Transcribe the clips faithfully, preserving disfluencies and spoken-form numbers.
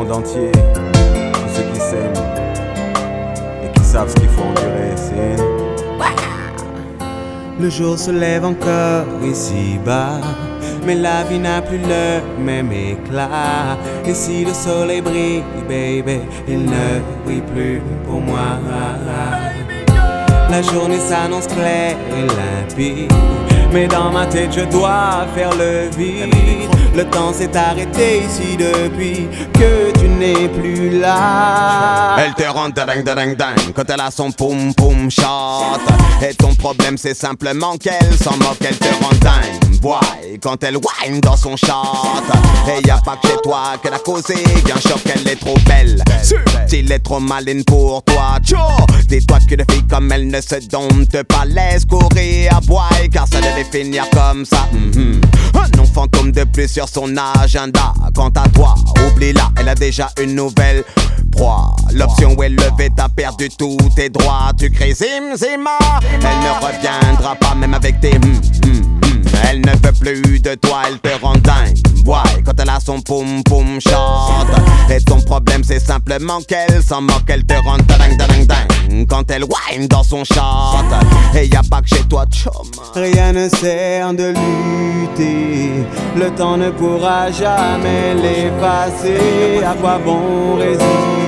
monde entier, tous ceux qui s'aiment et qui savent ce qu'il faut endurer, c'est une... Le jour se lève encore ici-bas, mais la vie n'a plus le même éclat. Et si le soleil brille, baby, il ne brille plus pour moi. La journée s'annonce claire et limpide, mais dans ma tête je dois faire le vide. Le temps s'est arrêté ici depuis que tu n'es plus là. Elle te rend dingue dingue dingue quand elle a son poum poum shot. Et ton problème c'est simplement qu'elle s'en moque, elle te rend dingue. Boy, quand elle whine dans son shot. Et y a pas que chez toi qu'elle a causé un choc, elle est trop belle. S'il est trop maline pour toi, tcho. Dis-toi qu'une fille comme elle ne se dompte pas, laisse courir à boy, car ça devait finir comme ça. Mm-hmm. Un nom fantôme de plus sur son agenda. Quant à toi, oublie-la, elle a déjà une nouvelle proie. L'option est levée, t'as perdu tous tes droits. Tu cries zim zima, elle ne reviendra pas même avec tes hum hum hum. Elle ne veut plus de toi, elle te rend dingue. Ouais, quand elle a son poum poum shot. Et ton problème c'est simplement qu'elle s'en moque, elle te rend dingue dingue dingue quand elle whine dans son shot. Et y a pas que chez toi, chum. Rien ne sert de lutter, le temps ne pourra jamais l'effacer. À quoi bon résister?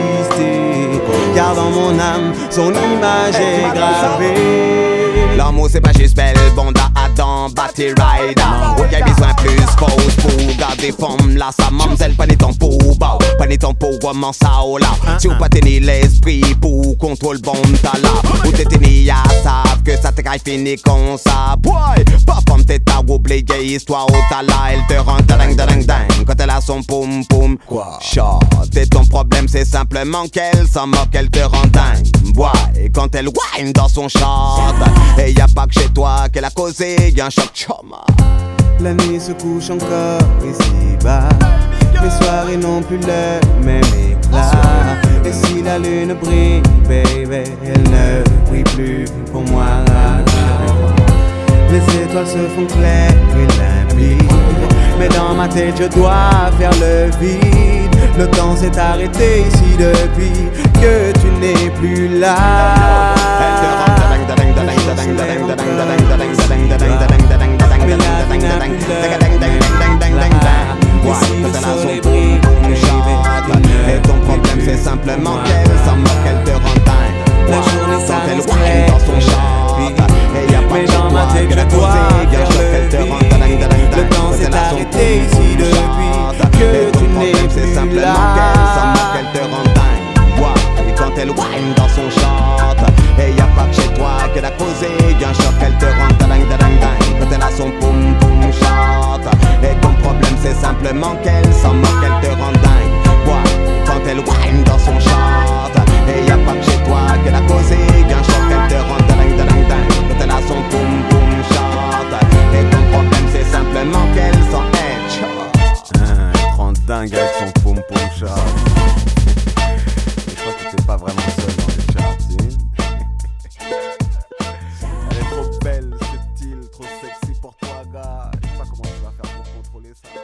Car dans mon âme, son image est gravée. L'amour c'est pas juste belle, bonda, Adam, Batty Rider. Ok, besoin plus fausse pour garder forme. Là, sa mamzelle, pas ni temps pour bao, pas ni temps pour roman ça ou là. Si ou pas tenir l'esprit pour contrôle bon tala. Ou t'es tenu à savent que ça te caille fini comme ça. Boy, pas femme t'es à oublier histoire au tala. Elle te rend dingue dingue dingue quand elle a son poum poum shot. Et ton problème c'est simplement qu'elle s'en moque, elle te rend dingue. Boy, quand elle whine dans son shot. Et y a pas que chez toi qu'elle a causé un choc, choma. La nuit se couche encore ici-bas, les soirées n'ont plus le même éclat. Et si la lune brille, baby, elle ne brille plus pour moi. Les étoiles se font claires et limpides, mais dans ma tête je dois faire le vide. Le temps s'est arrêté ici depuis que tu n'es plus là. Elle te rend dingue dingue dingue dingue dingue dingue dingue dingue dingue dingue dingue et ton problème c'est simplement qu'elle s'en moque, elle te rend dingue. La journée s'annonce dans claire son shot. Et y a pas mais que dans ma tête je dois faire le vide. Le temps s'est arrêté ici depuis que tu n'es c'est simplement plus qu'elle s'en là. moque, elle te rend dingue. Ouais, et quand elle whine dans son shot. Et y a pas que chez toi qu'elle a causé un choc, elle te rend dingue dingue dingue quand elle a son poum poum shot. Et ton problème c'est simplement qu'elle s'en moque, elle te rend dingue. Ouais, quand elle whine dans son shot. Et y a pas que chez toi qu'elle a causé un choc, elle te rend dingue dingue dingue quand elle a son poum poum shot. Et ton problème c'est simplement qu'elle s'en headshot. Elle te rend dingue avec son poum poum shot. Je crois que t'es pas vraiment seul dans les charts, si. Elle est trop belle, subtile, trop sexy pour toi, gars. Je sais pas comment tu vas faire pour contrôler ça.